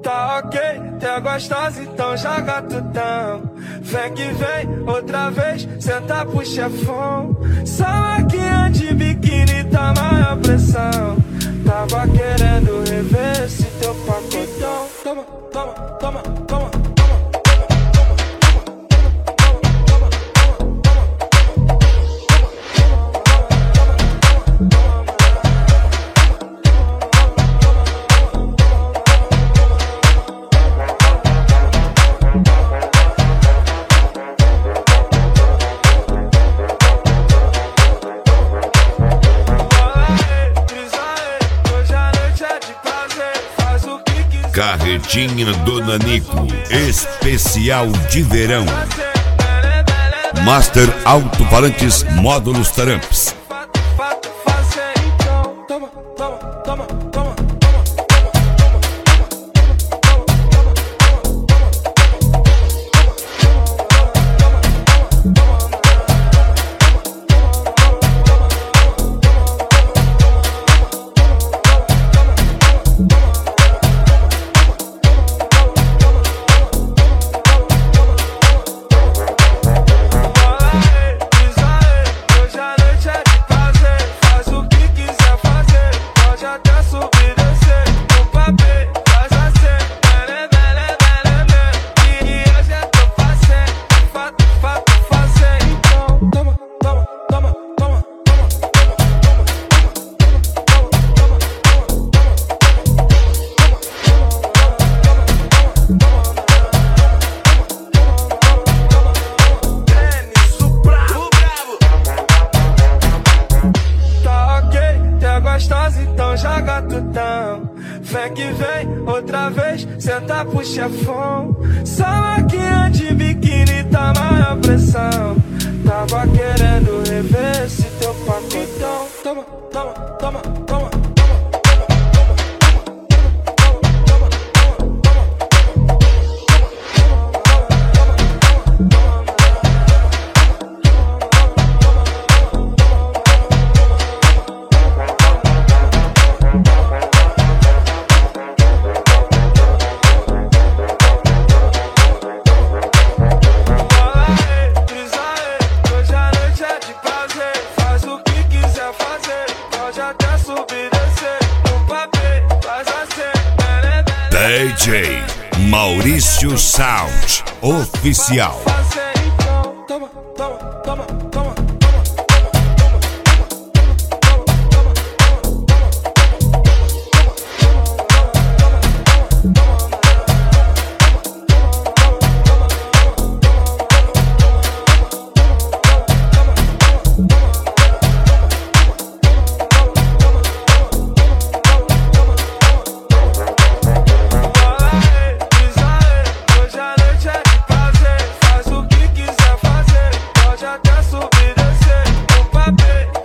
Tá ok, tá gostosa, então joga tudão. Vem que vem, outra vez, senta pro chefão. Só máquina de biquíni, tá maior pressão. Tava querendo rever esse teu pacotão. Toma, toma, toma, toma. Carretinha do Nanico, especial de verão. Master Alto-Falantes Módulos Taramps. Então joga tudão. Vem que vem, outra vez, senta pro chefão. Só máquina de biquíni, tá maior pressão. Tava querendo rever esse teu pacotão. Toma, toma, toma, toma. DJ Maurício Sound Oficial. Toma, toma, toma, toma. Até subir e descer no papel.